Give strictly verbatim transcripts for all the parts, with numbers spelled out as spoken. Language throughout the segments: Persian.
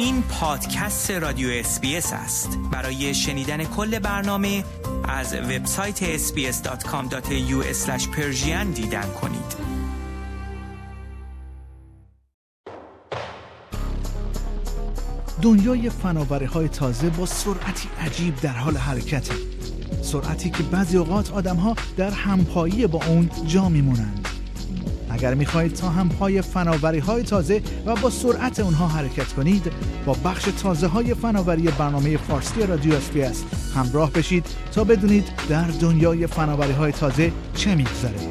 این پادکست رادیو اس بی اس است. برای شنیدن کل برنامه از وبسایت اس بی اس دات کام دات ای یو اسلش پرشین دیدن کنید. دنیای فناوری‌های تازه با سرعتی عجیب در حال حرکته. سرعتی که بعضی اوقات آدم‌ها در همپایی با اون جا میمونند. اگر می‌خواهید تا همپای فناوری‌های تازه و با سرعت اونها حرکت کنید، با بخش تازه‌های فناوری برنامه فارسی رادیو اس بی اس همراه بشید تا بدونید در دنیای فناوری‌های تازه چه می‌گذره.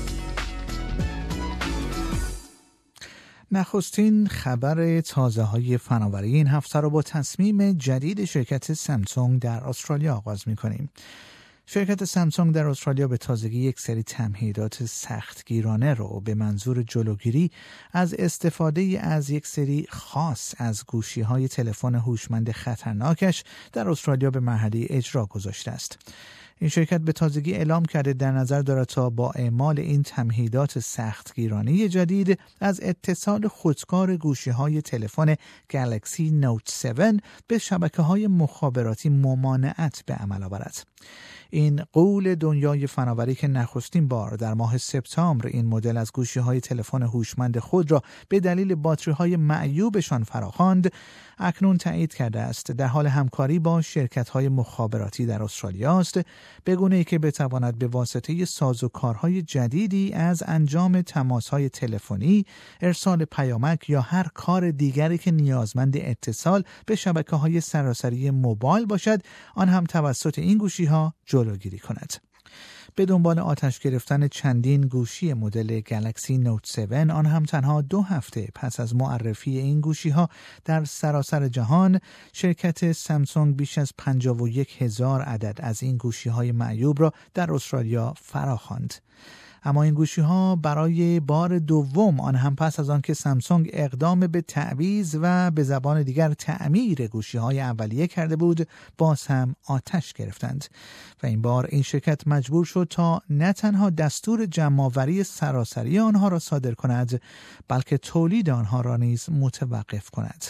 نخستین خبر تازه‌های فناوری این هفته رو با تصمیم جدید شرکت سامسونگ در استرالیا آغاز می‌کنیم. شرکت سامسونگ در استرالیا به تازگی یک سری تمهیدات سختگیرانه رو به منظور جلوگیری از استفاده از یک سری خاص از گوشی‌های تلفن هوشمند خطرناکش در استرالیا به مرحله اجرا گذاشته است. این شرکت به تازگی اعلام کرده در نظر دارد تا با اعمال این تمهیدات سختگیرانه جدید از اتصال خودکار گوشی‌های تلفن گلکسی نوت هفت به شبکه‌های مخابراتی ممانعت به عمل آورد. این غول دنیای فناوری که نخستین بار در ماه سپتامبر این مدل از گوشی‌های تلفن هوشمند خود را به دلیل باتری‌های معیوبشان فراخواند، اکنون تایید کرده است در حال همکاری با شرکت‌های مخابراتی در استرالیا است، به گونه‌ای که بتواند به واسطه سازوکارهای جدیدی از انجام تماس‌های تلفنی، ارسال پیامک یا هر کار دیگری که نیازمند اتصال به شبکه‌های سراسری موبایل باشد، آن هم توسط این گوشی‌ها جلوگیری کند. به دنبال آتش گرفتن چندین گوشی مدل گلکسی نوت هفت، آن هم تنها دو هفته پس از معرفی این گوشی‌ها در سراسر جهان، شرکت سامسونگ بیش از پنجاه و یک هزار عدد از این گوشی‌های معیوب را در استرالیا فراخواند. اما این گوشی‌ها برای بار دوم، آن هم پس از آن که سامسونگ اقدام به تعویض و به زبان دیگر تعمیر گوشی‌های اولیه کرده بود، باز هم آتش گرفتند و این بار این شرکت مجبور شد تا نه تنها دستور جمع‌آوری سراسری آنها را صادر کند، بلکه تولید آنها را نیز متوقف کند.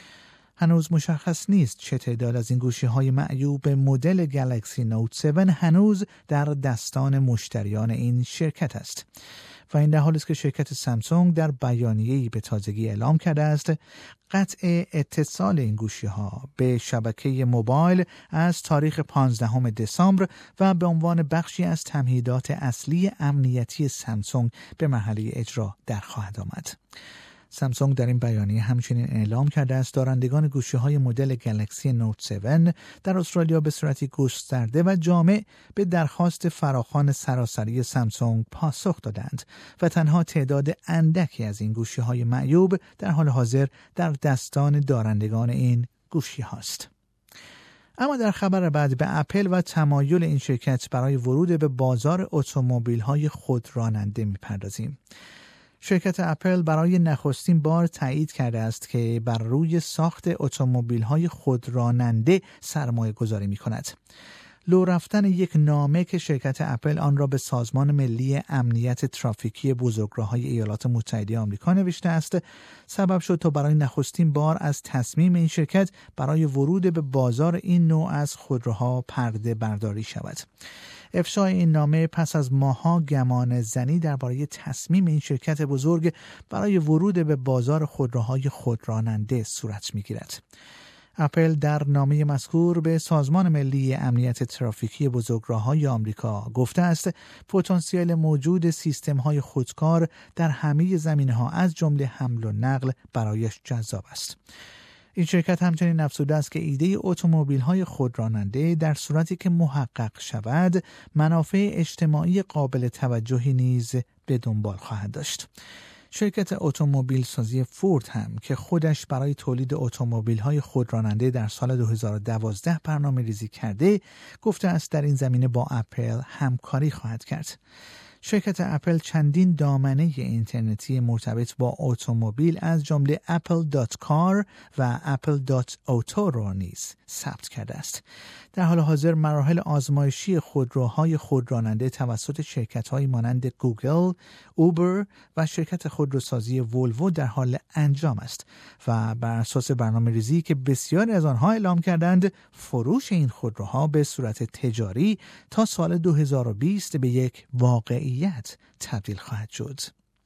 هنوز مشخص نیست چه تعداد از این گوشی‌های معیوب مدل گلکسی نوت هفت هنوز در دستان مشتریان این شرکت است و این در حالی است که شرکت سامسونگ در بیانیه‌ای به تازگی اعلام کرده است قطع اتصال این گوشی‌ها به شبکه موبایل از تاریخ پانزدهم دسامبر و به عنوان بخشی از تمهیدات اصلی امنیتی سامسونگ به مرحله اجرا در خواهد آمد. سامسونگ در این بیانیه همچنین اعلام کرده است دارندگان گوشی‌های مدل گلکسی نوت هفت در استرالیا به صورتی گسترده و جامع به درخواست فراخوان سراسری سامسونگ پاسخ دادند و تنها تعداد اندکی از این گوشی‌های معیوب در حال حاضر در دستان دارندگان این گوشی‌هاست. اما در خبر بعد به اپل و تمایل این شرکت برای ورود به بازار اتومبیل‌های خودراننده می‌پردازیم. شرکت اپل برای نخستین بار تایید کرده است که بر روی ساخت اتومبیل‌های خودراننده سرمایه گذاری می کند. لو رفتن یک نامه که شرکت اپل آن را به سازمان ملی امنیت ترافیکی بزرگراه‌های ایالات متحده آمریکا نوشته است، سبب شد تا برای نخستین بار از تصمیم این شرکت برای ورود به بازار این نوع از خودروها پرده برداری شود. افشای این نامه پس از ماه‌ها گمان زنی درباره تصمیم این شرکت بزرگ برای ورود به بازار خودروهای خودراننده صورت می‌گیرد. اپل در نامه مذکور به سازمان ملی امنیت ترافیکی بزرگراه‌های آمریکا گفته است پتانسیل موجود سیستم‌های خودکار در همه زمینه‌ها از جمله حمل و نقل برایش جذاب است. این شرکت همچنین افزوده است که ایده اتومبیل‌های خودراننده در صورتی که محقق شود منافع اجتماعی قابل توجهی نیز به دنبال خواهد داشت. شرکت اتومبیل سازی فورد هم که خودش برای تولید اتومبیل‌های خودراننده در سال دو هزار و دوازده برنامه‌ریزی کرده، گفته است در این زمینه با اپل همکاری خواهد کرد. شرکت اپل چندین دامنه اینترنتی مرتبط با اتومبیل از جمله اپل دات کار و اپل دات اوتو را نیز ثبت کرده است. در حال حاضر مراحل آزمایشی خودروهای خودراننده توسط شرکت‌هایی مانند گوگل، اوبر و شرکت خودروسازی ولوو در حال انجام است و بر اساس برنامه‌ریزی که بسیاری از آنها اعلام کردند، فروش این خودروها به صورت تجاری تا سال دو هزار و بیست به یک واقعیت تبدیل خواهد شد.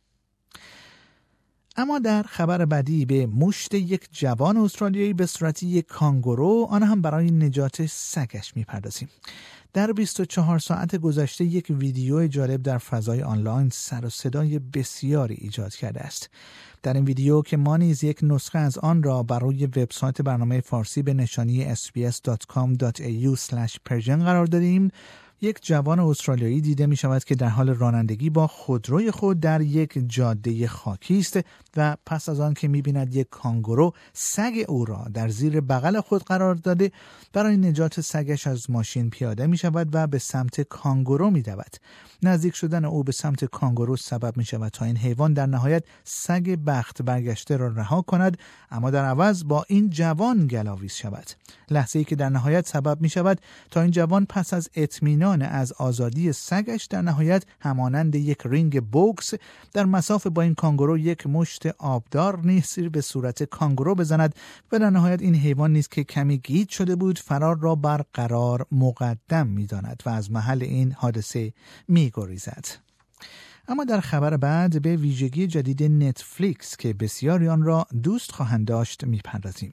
اما در خبر بعدی به مشت یک جوان استرالیایی به صورت یک کانگورو، آن هم برای نجات سگش می‌پردازیم. در بیست و چهار ساعت گذشته یک ویدیو جالب در فضای آنلاین سر و صدای بسیاری ایجاد کرده است. در این ویدیو که ما نیز یک نسخه از آن را بر روی وبسایت برنامه فارسی به نشانی اس بی اس دات کام دات ای یو اسلش پرژن قرار دادیم، یک جوان استرالیایی دیده می شود که در حال رانندگی با خودروی خود در یک جاده خاکی است و پس از آن که می بیند یک کانگورو سگ او را در زیر بغل خود قرار داده، برای نجات سگش از ماشین پیاده می شود و به سمت کانگورو می دود. نزدیک شدن او به سمت کانگورو سبب می شود تا این حیوان در نهایت سگ بخت برگشته را رها کند، اما در عوض با این جوان گلاویز شود. لحظه‌ای که در نهایت سبب می شود تا این جوان پس از اطمینان از آزادی سگش در نهایت همانند یک رینگ بوکس در مساف با این کانگورو یک مشت آبدار نیز به صورت کانگورو بزند و در نهایت این حیوان نیز که کمی گیج شده بود فرار را برقرار مقدم می داند و از محل این حادثه می گریزد. اما در خبر بعد به ویژگی جدید نتفلیکس که بسیاری آن را دوست خواهند داشت می پردازیم.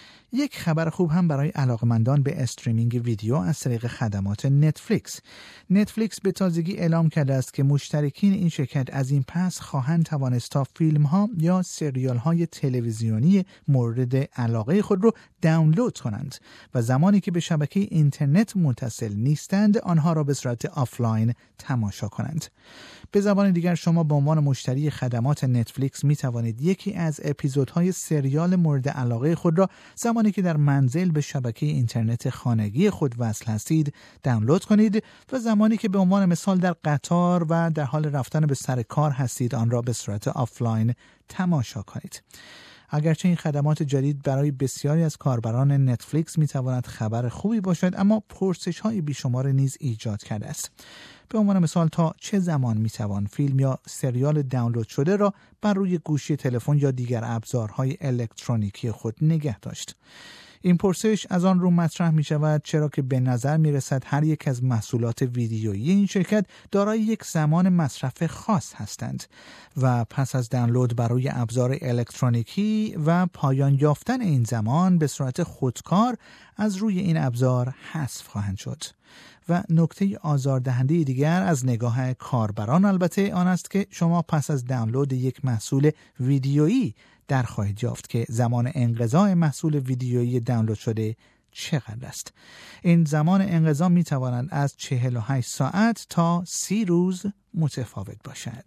یک خبر خوب هم برای علاقمندان به استریمینگ ویدیو از طریق خدمات نتفلیکس. نتفلیکس به تازگی اعلام کرده است که مشترکین این شرکت از این پس خواهند توانست تا فیلم ها یا سریال های تلویزیونی مورد علاقه خود را دانلود کنند و زمانی که به شبکه اینترنت متصل نیستند آنها را به صورت آفلاین تماشا کنند. به زبان دیگر شما به عنوان مشتری خدمات نتفلیکس می توانید یکی از اپیزودهای سریال مورد علاقه خود را زمانی که در منزل به شبکه اینترنت خانگی خود وصل هستید دانلود کنید و زمانی که به عنوان مثال در قطار و در حال رفتن به سر کار هستید آن را به صورت آفلاین تماشا کنید. اگرچه این خدمات جدید برای بسیاری از کاربران نتفلیکس می تواند خبر خوبی باشد، اما پرسش های بیشمار نیز ایجاد کرده است. به عنوان مثال تا چه زمان می توان فیلم یا سریال دانلود شده را بر روی گوشی تلفن یا دیگر ابزارهای الکترونیکی خود نگه داشت؟ این پرسش از آن رو مطرح می شود چرا که به نظر می رسد هر یک از محصولات ویدیویی این شرکت دارای یک زمان مصرف خاص هستند و پس از دانلود بر روی ابزار الکترونیکی و پایان یافتن این زمان به صورت خودکار از روی این ابزار حذف خواهند شد. و نکته آزاردهنده دیگر از نگاه کاربران البته آن است که شما پس از دانلود یک محصول ویدیویی در خواهید یافت که زمان انقضاء محصول ویدیویی دانلود شده چقدر است. این زمان انقضا می تواند از چهل و هشت ساعت تا سی روز متفاوت باشد.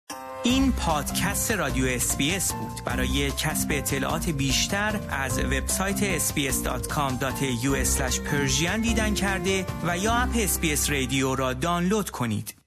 این پادکست رادیو اس بی اس بود. برای کسب اطلاعات بیشتر از وبسایت اس بی اس دات کام دات ای یو اسلش پرژین دیدن کرده و یا اپ اس بی اس رادیو را دانلود کنید.